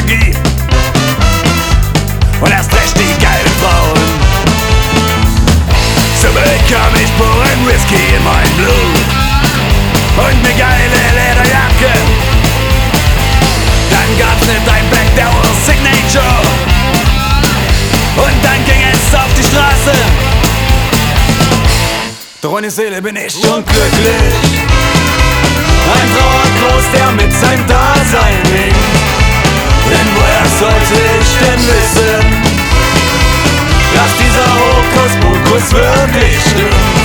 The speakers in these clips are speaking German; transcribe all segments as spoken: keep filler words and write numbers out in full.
Energie und erst recht die geilen Frauen. So bekam ich puren Whisky in mein Blut und ne geile Lederjacke. Dann gab's ne Dimebag Darrell Signature und dann ging es auf die Straße. Doch ohne Seele bin ich unglücklich. Ein Trauerklos, der mit seinem Dasein winkt. Denn woher sollte ich denn wissen, dass dieser Hokuspokus wirklich stimmt?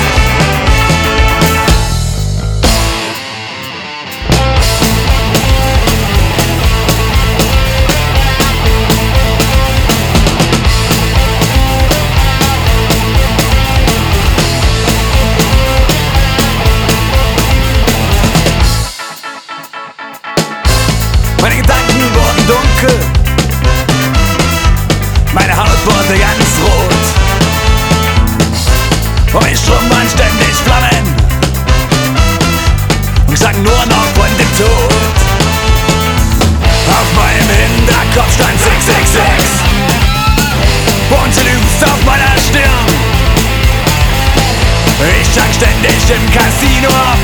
Meine Gedanken wurden dunkel, meine Haut wurde ganz rot und mein Strom waren ständig Flammen und ich sag nur noch von dem Tod. Auf meinem Hinterkopf stand sechs sechs sechs, bunte Lügen auf meiner Stirn. Ich stand ständig im Casino ab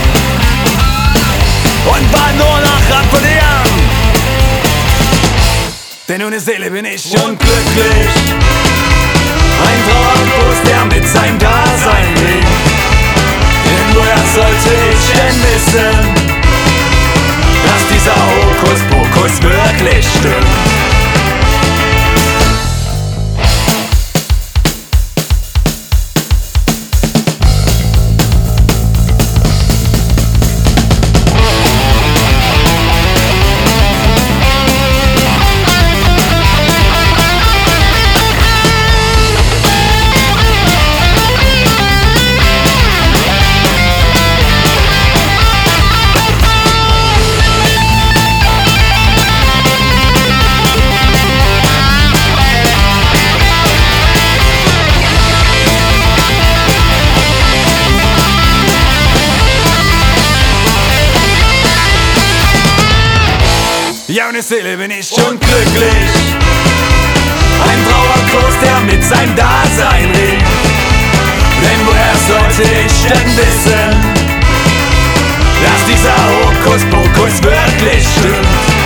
und war nur noch am Verlieren. Denn ohne Seele bin ich unglücklich. Ein Trauerklos, der mit seinem Dasein lebt. Denn woher sollte ich denn wissen, dass dieser Hokuspokus wirklich stimmt? Ja, ohne Seele bin ich unglücklich. Ein Trauerklos, der mit seinem Dasein lebt. Denn woher sollte ich denn wissen, dass dieser Hokuspokus wirklich stimmt?